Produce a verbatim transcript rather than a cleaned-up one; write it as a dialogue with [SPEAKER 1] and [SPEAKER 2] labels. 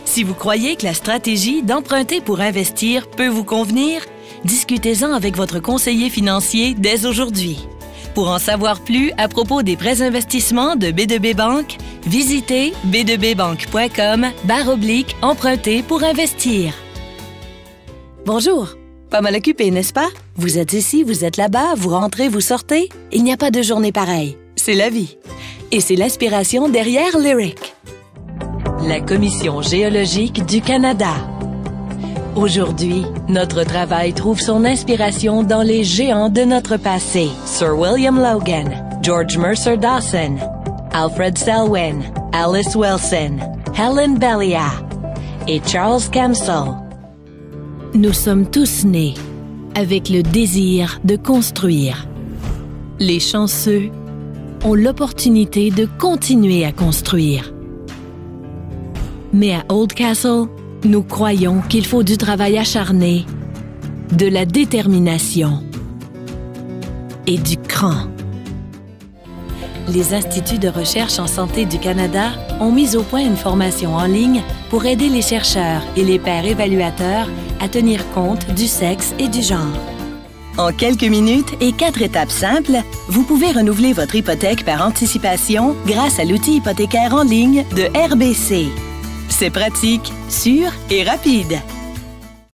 [SPEAKER 1] Si vous croyez que la stratégie d'emprunter pour investir peut vous convenir, discutez-en avec votre conseiller financier dès aujourd'hui. Pour en savoir plus à propos des prêts investissements de B deux B Banque, visitez b deux b banque point com barre oblique emprunter pour investir. Bonjour. Pas mal occupé, n'est-ce pas? Vous êtes ici, vous êtes là-bas, vous rentrez, vous sortez. Il n'y a pas de journée pareille. C'est la vie. Et c'est l'inspiration derrière Lyric. La Commission géologique du Canada. Aujourd'hui, notre travail trouve son inspiration dans les géants de notre passé. Sir William Logan, George Mercer Dawson, Alfred Selwyn, Alice Wilson, Helen Bellia et Charles Camsell. Nous sommes tous nés avec le désir de construire. Les chanceux ont l'opportunité de continuer à construire. Mais à Oldcastle, nous croyons qu'il faut du travail acharné, de la détermination et du cran. Les Instituts de recherche en santé du Canada ont mis au point une formation en ligne pour aider les chercheurs et les pairs évaluateurs à tenir compte du sexe et du genre. En quelques minutes et quatre étapes simples, vous pouvez renouveler votre hypothèque par anticipation grâce à l'outil hypothécaire en ligne de R B C. C'est pratique, sûr et rapide.